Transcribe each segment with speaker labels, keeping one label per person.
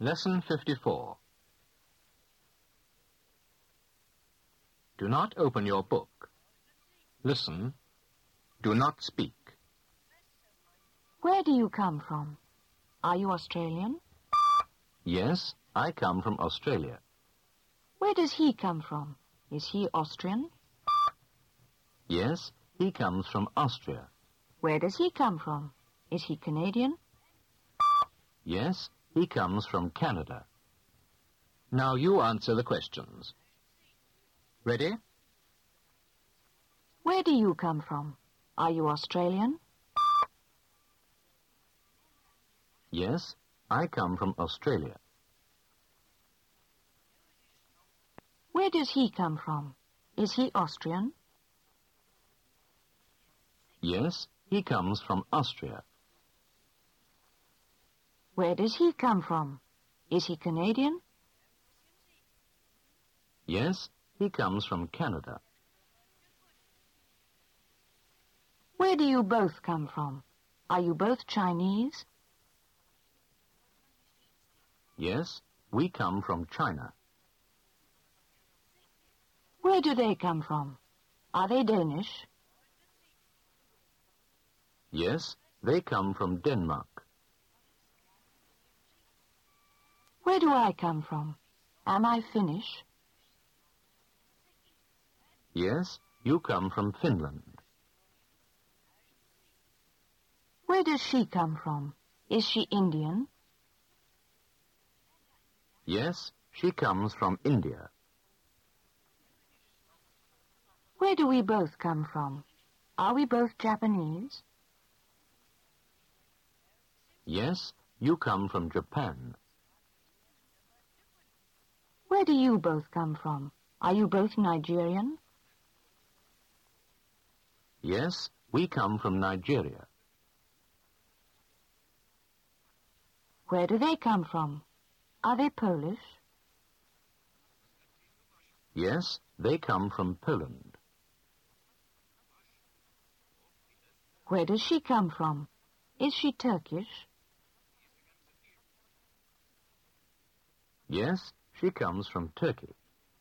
Speaker 1: Lesson 54. Do not open your book. Listen. Do not speak.
Speaker 2: Where do you come from? Are you Australian?
Speaker 1: Yes, I come from Australia.
Speaker 2: Where does he come from? Is he Austrian?
Speaker 1: Yes, he comes from Austria.
Speaker 2: Where does he come from? Is he Canadian?
Speaker 1: Yes, he comes from Canada. Now you answer the questions. Ready?
Speaker 2: Where do you come from? Are you Australian?
Speaker 1: Yes, I come from Australia.
Speaker 2: Where does he come from? Is he Austrian?
Speaker 1: Yes, he comes from Austria.
Speaker 2: Where does he come from? Is he Canadian?
Speaker 1: Yes, he comes from Canada.
Speaker 2: Where do you both come from? Are you both Chinese?
Speaker 1: Yes, we come from China.
Speaker 2: Where do they come from? Are they Danish?
Speaker 1: Yes, they come from Denmark.
Speaker 2: Where do I come from? Am I Finnish?
Speaker 1: Yes, you come from Finland.
Speaker 2: Where does she come from? Is she Indian?
Speaker 1: Yes, she comes from India.
Speaker 2: Where do we both come from? Are we both Japanese?
Speaker 1: Yes, you come from Japan.
Speaker 2: Where do you both come from? Are you both Nigerian?
Speaker 1: Yes, we come from Nigeria.
Speaker 2: Where do they come from? Are they Polish?
Speaker 1: Yes, they come from Poland.
Speaker 2: Where does she come from? Is she Turkish?
Speaker 1: Yes, she comes from Turkey.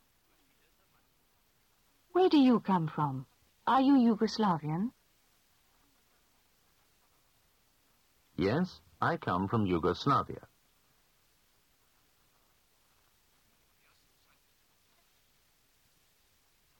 Speaker 2: Where do you come from? Are you Yugoslavian?
Speaker 1: Yes, I come from Yugoslavia.